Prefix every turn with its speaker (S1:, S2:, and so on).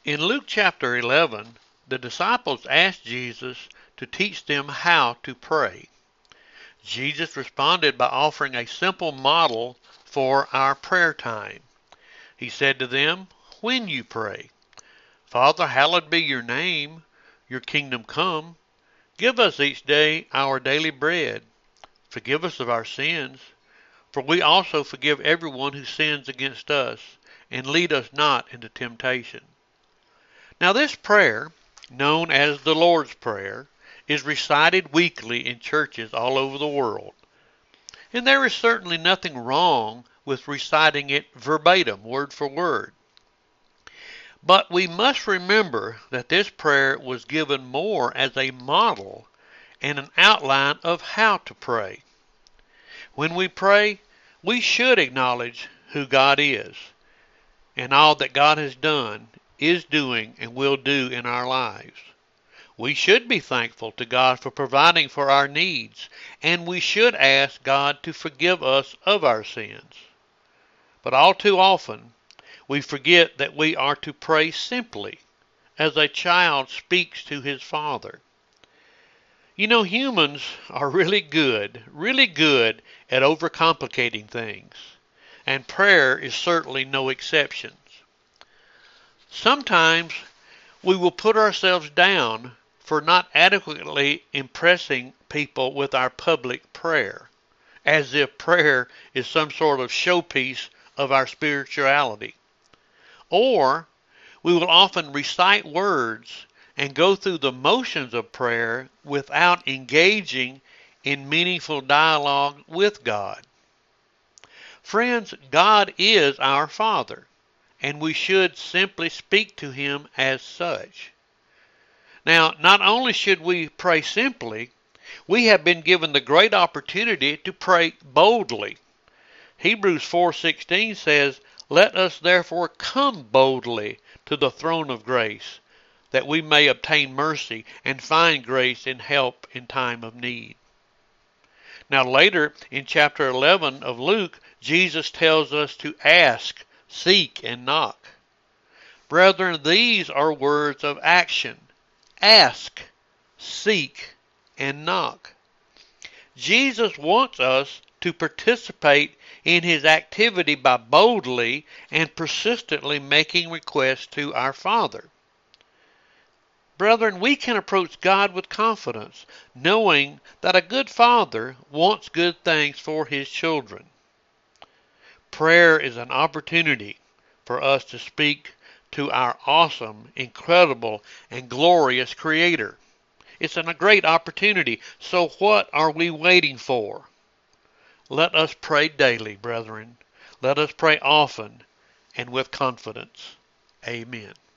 S1: In Luke chapter 11, the disciples asked Jesus to teach them how to pray. Jesus responded by offering a simple model for our prayer time. He said to them, "When you pray, Father, hallowed be your name, your kingdom come. Give us each day our daily bread. Forgive us of our sins, for we also forgive everyone who sins against us, and lead us not into temptation." Now this prayer, known as the Lord's Prayer, is recited weekly in churches all over the world. And there is certainly nothing wrong with reciting it verbatim, word for word. But we must remember that this prayer was given more as a model and an outline of how to pray. When we pray, we should acknowledge who God is and all that God has done, is doing, and will do in our lives. We should be thankful to God for providing for our needs, and we should ask God to forgive us of our sins. But all too often, we forget that we are to pray simply, as a child speaks to his father. You know, humans are really good at overcomplicating things, and prayer is certainly no exception. Sometimes we will put ourselves down for not adequately impressing people with our public prayer, as if prayer is some sort of showpiece of our spirituality. Or we will often recite words and go through the motions of prayer without engaging in meaningful dialogue with God. Friends, God is our Father, and we should simply speak to Him as such. Now, not only should we pray simply, we have been given the great opportunity to pray boldly. Hebrews 4:16 says, "Let us therefore come boldly to the throne of grace, that we may obtain mercy and find grace and help in time of need." Now later in chapter 11 of Luke, Jesus tells us to ask, seek, and knock. Brethren, these are words of action. Ask, seek, and knock. Jesus wants us to participate in His activity by boldly and persistently making requests to our Father. Brethren, we can approach God with confidence, knowing that a good Father wants good things for His children. Prayer is an opportunity for us to speak to our awesome, incredible, and glorious Creator. It's a great opportunity. So what are we waiting for? Let us pray daily, brethren. Let us pray often and with confidence. Amen.